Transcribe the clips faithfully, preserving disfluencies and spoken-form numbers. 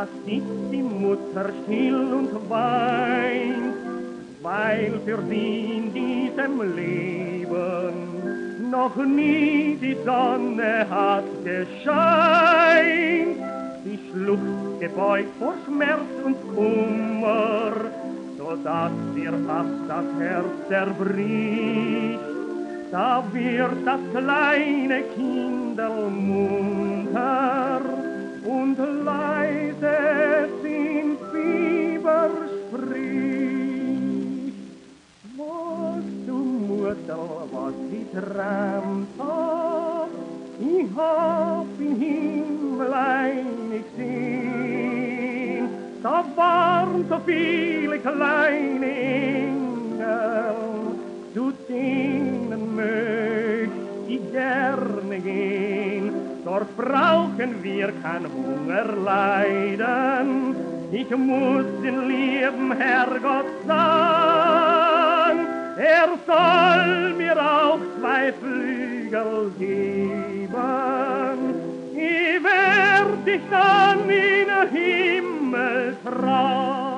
da sitzt die Mutter still und weint, weil für sie in diesem Leben noch nie die Sonne hat gescheint. Sie schluchzt gebeugt vor Schmerz und Kummer, so dass ihr fast das Herz zerbricht. Da wird das kleine Kinderl munter und leise in Fieber spricht. Was du Mutter, was sie träumt hat, ich hab im Himmel nicht gesehen. Da waren so viele kleine Engel, zu denen möcht ich gerne gehen. Dort brauchen wir kein Hunger leiden, ich muss den lieben Herrgott sagen, er soll mir auch zwei Flügel geben, ich werd dich dann in den Himmel tragen.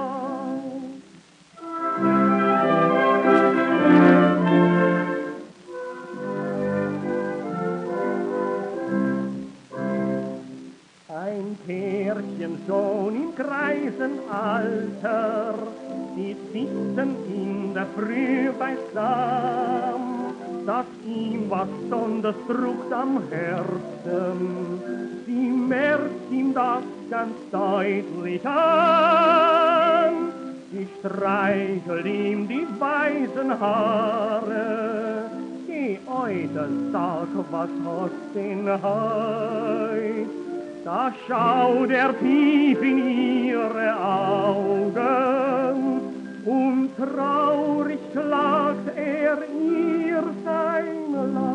Ein Pärchen schon im Greisenalter, die sitzen in der Früh beisammen, dass ihm was besonders druckt am Herzen. Sie merkt ihm das ganz deutlich an. Sie streichelt ihm die weißen Haare. Geh heute, sag, was hast denn heut? Da schaut er tief in ihre Augen und traurig klagt er ihr sein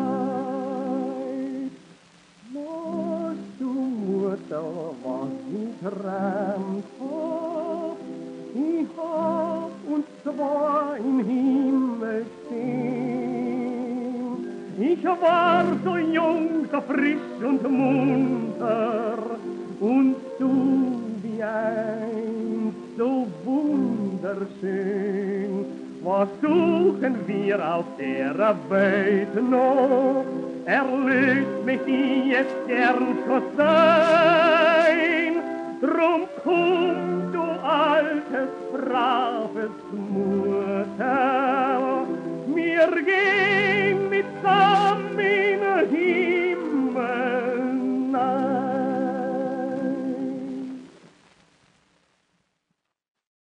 Leid. Was du Mutter, was sie träumt hat, ich hab uns zwar im Himmel stehen. Ich war so jung, so frisch und munter, und du wie einst so wunderschön. Was suchen wir auf der Welt noch? Erlöst mich die jetzt gern schon sein. Drum komm, du altes, braves Mutter, mir geht